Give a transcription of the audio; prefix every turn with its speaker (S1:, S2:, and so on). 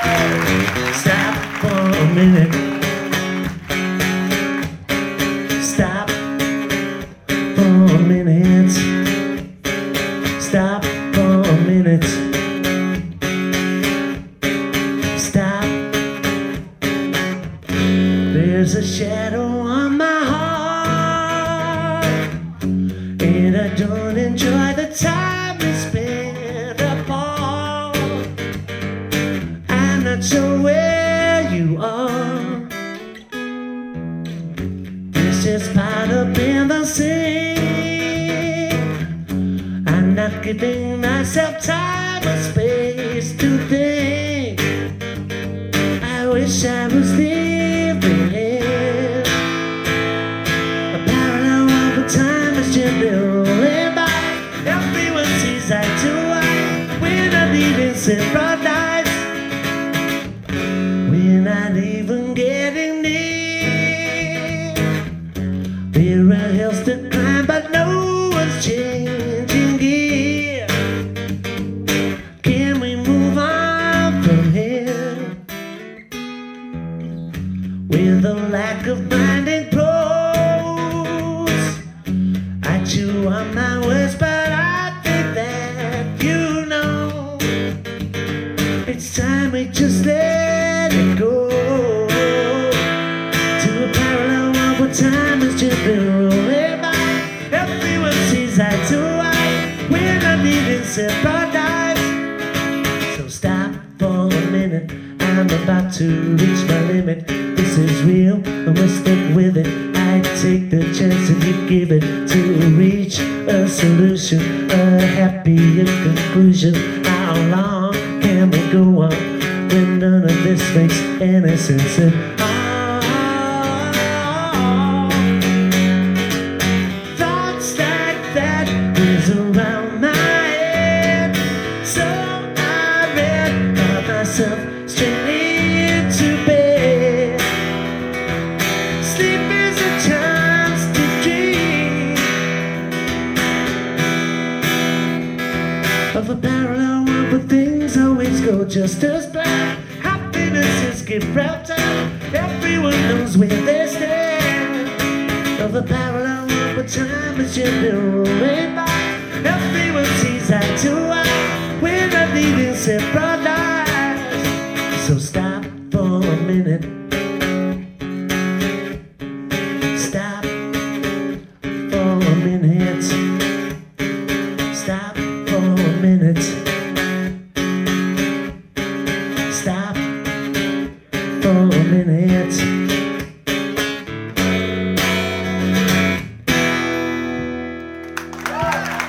S1: Stop for a minute. Stop for a minute. Stop for a minute. Stop. There's a shadow on my heart, and I don't enjoy the time we spend apart. I'm not sure where you are. This is part of being the same. I'm not giving myself time or space to think. I wish I was living a parallel of a time that's gently rolling by. Everyone sees eye to eye. We're not even separate lives. We're not even getting near. There are hills to climb, but no one's changing gear. Can we move on from here with a lack of binding pros? I chew on my words, but I think that you know it's time we just let it go to a parallel of what time has just been rolling by. Everyone sees eye to eye. We're not even separate lives. So stop for a minute. I'm about to reach my limit. This is real, I must stick with it. I take the chance and you give it to reach a solution, a happier conclusion. How long can we go on when none of this makes any sense at all? Thoughts like that whiz around my head, so I read by myself straight into bed. Sleep is a chance to dream of a parallel world where things always go just as planned. Happiness is gift wrapped up. Everyone knows where they stand. Of a parallel world where time is gently rolling by. Everyone sees eye to eye. We're not leading separate lives. So stop for a minute. Stop for a minute. Stop for a minute. Stop for a minute.